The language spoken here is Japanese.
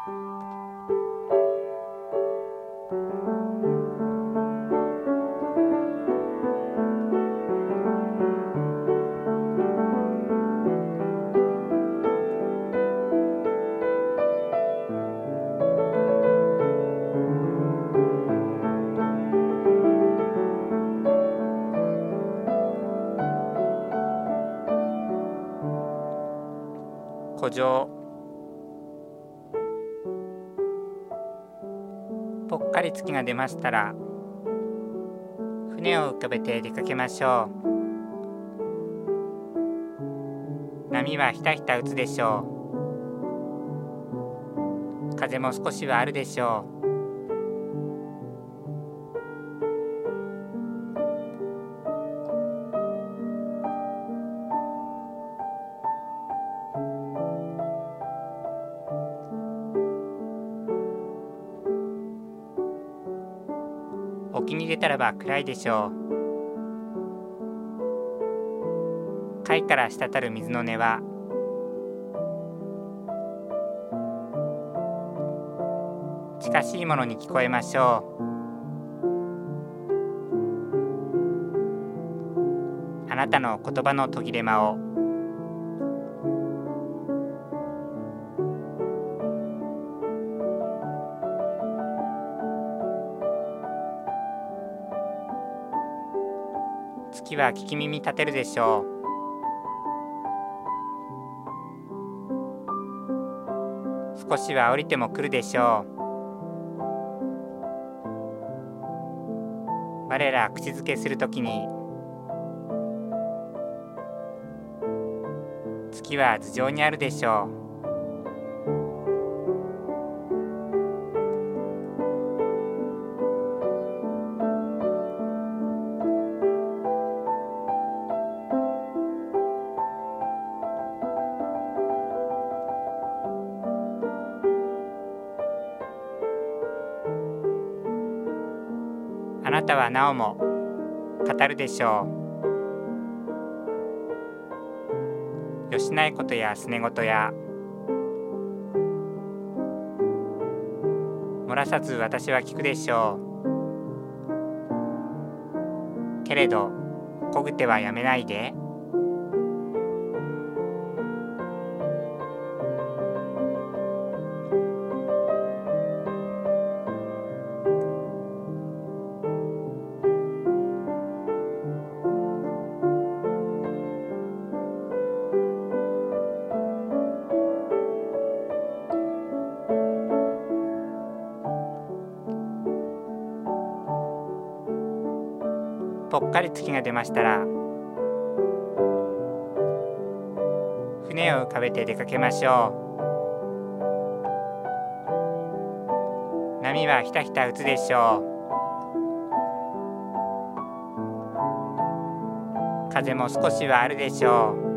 古城。ぽっかり月が出ましたら、船を浮かべて出かけましょう。波はひたひた打つでしょう。風も少しはあるでしょう。沖に出たらば暗いでしょう。貝から滴る水の音は近しいものに聞こえましょう。あなたの言葉の途切れ間を。月は聞き耳立てるでしょう。少しは降りても来るでしょう。我ら口づけするときに、月は頭上にあるでしょう。あなたはなおも語るでしょう。よしないことやすねごとや、漏らさず私は聞くでしょう。けれどこぐてはやめないで。ぽっかり月が出ましたら、船を浮かべて出かけましょう。波はひたひた打つでしょう。風も少しはあるでしょう。